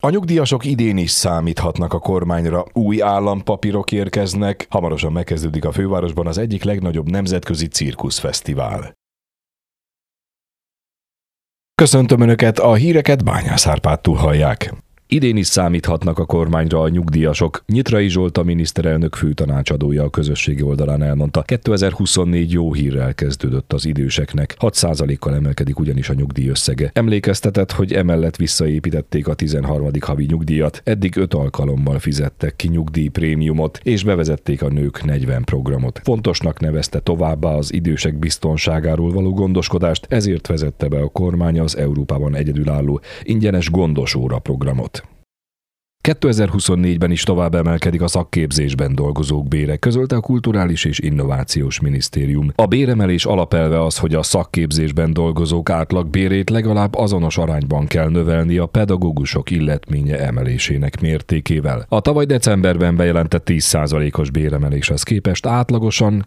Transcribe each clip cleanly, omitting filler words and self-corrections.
A nyugdíjasok idén is számíthatnak a kormányra, új állampapírok érkeznek, hamarosan megkezdődik a fővárosban az egyik legnagyobb nemzetközi cirkuszfesztivál. Köszöntöm Önöket, a híreket Bányász Árpádtól hallják. Idén is számíthatnak a kormányra a nyugdíjasok. Nyitrai Zsolt, a miniszterelnök főtanácsadója a közösségi oldalán elmondta, 2024 jó hírrel kezdődött az időseknek. 6%-kal emelkedik ugyanis a nyugdíj összege. Emlékeztetett, hogy emellett visszaépítették a 13. havi nyugdíjat, eddig 5 alkalommal fizettek ki nyugdíjprémiumot, és bevezették a nők 40 programot. Fontosnak nevezte továbbá az idősek biztonságáról való gondoskodást, ezért vezette be a kormány az Európában egyedülálló ingyenes gondosóra programot. 2024-ben is tovább emelkedik a szakképzésben dolgozók bére, közölte a Kulturális és Innovációs Minisztérium. A béremelés alapelve az, hogy a szakképzésben dolgozók átlagbérét legalább azonos arányban kell növelni a pedagógusok illetménye emelésének mértékével. A tavaly decemberben bejelentett 10%-os béremeléshez képest átlagosan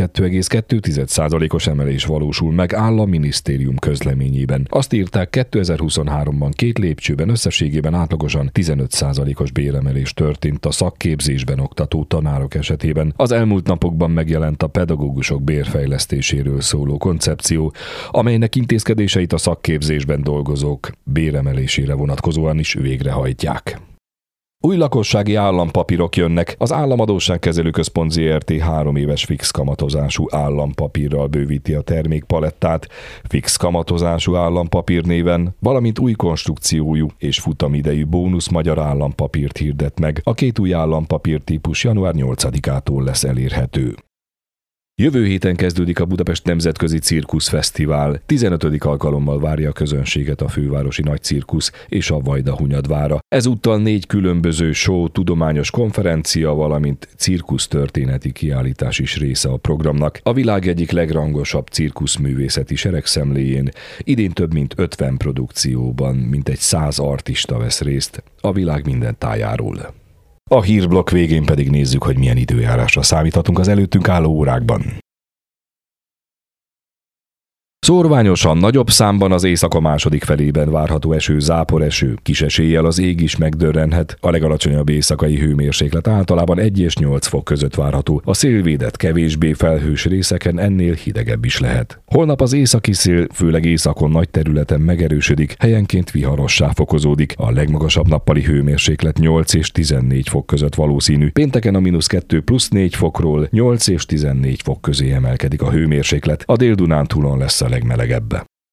32,2%-os emelés valósul meg, áll a minisztérium közleményében. Azt írták, 2023-ban 2 lépcsőben összességében átlagosan 15%-os béremelés történt a szakképzésben oktató tanárok esetében. Az elmúlt napokban megjelent a pedagógusok bérfejlesztéséről szóló koncepció, amelynek intézkedéseit a szakképzésben dolgozók béremelésére vonatkozóan is végrehajtják. Új lakossági állampapírok jönnek. Az Államadósságkezelő Központ Zrt. 3 éves fix kamatozású állampapírral bővíti a termékpalettát, fix kamatozású állampapír néven, valamint új konstrukciójú és futamidejű bónusz magyar állampapírt hirdet meg. A 2 új állampapír típus január 8-ától lesz elérhető. Jövő héten kezdődik a Budapest Nemzetközi Cirkuszfesztivál. 15. alkalommal várja a közönséget a fővárosi nagycirkusz és a Vajdahunyadvára. Ezúttal 4 különböző show, tudományos konferencia, valamint cirkusztörténeti kiállítás is része a programnak. A világ egyik legrangosabb cirkuszművészeti seregszemléjén idén több mint 50 produkcióban mintegy 100 artista vesz részt a világ minden tájáról. A hírblokk végén pedig nézzük, hogy milyen időjárásra számíthatunk az előttünk álló órákban. Szórványosan nagyobb számban az éjszaka második felében várható eső, záporeső, kis eséllyel az ég is megdörrenhet, a legalacsonyabb éjszakai hőmérséklet általában 1 és 8 fok között várható, a szélvédett kevésbé felhős részeken ennél hidegebb is lehet. Holnap az északi szél főleg északon nagy területen megerősödik, helyenként viharossá fokozódik, a legmagasabb nappali hőmérséklet 8 és 14 fok között valószínű, pénteken a -2 plusz 4 fokról 8 és 14 fok közé emelkedik a hőmérséklet, a Dél-Dunántúlon lesz a legmelegebb.